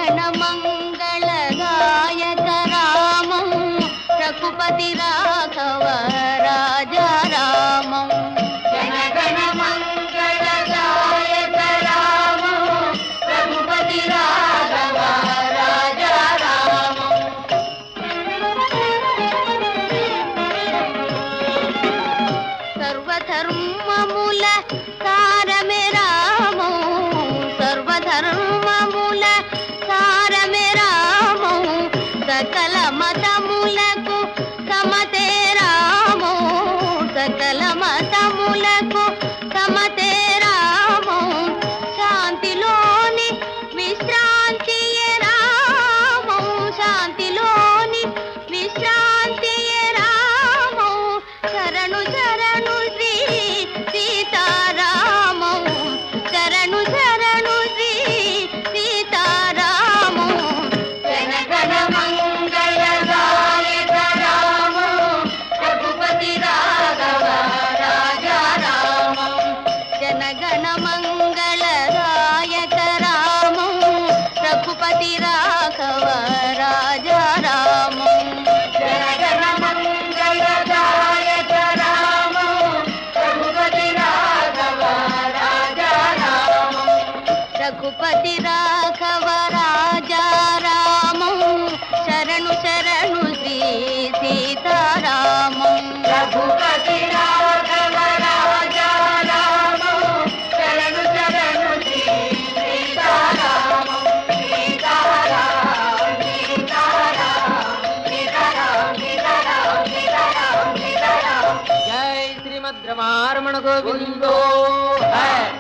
जनगण मंगलदायक रामं रघुपति राघव राजा रामं जनगण मंगलदायक रामं रघुपति राघव राजा रामं सर्वधर्ममूल कारमे रामं सर्वधर्ममूल कारमे रामं सकल मतमुలకు సమతే రామం सकल मतमुలకు సమతే రామం శాంతిలోని విశ్రాంతియే రామం శాంతిలోని విశ్రాంతియే రామం శరణు శరణు శ్రీ సీతారామం శరణు శరణు శ్రీ సీతారామం జనగణ మంగళదాయక రామం రఘుపతి రాఘవ రాజా రామం జనగణ మంగళదాయక రామం రఘుపతి రాఘవ రాజా రామం జనగణ మంగళదాయక రామం రఘుపతి రాఘవ రాజా రామం రఘుపతి రాఘవ రాజా రామం శరణు శరణు శ్రీ సీతారామం రఘుపతి రాఘవ రాజా రామం శరణు శరణు శ్రీ సీతారామం సీతారాం సీతారాం సీతారాం సీతారాం సీతారాం సీతారాం జై శ్రీమద్ రమారమణ గోవిందో.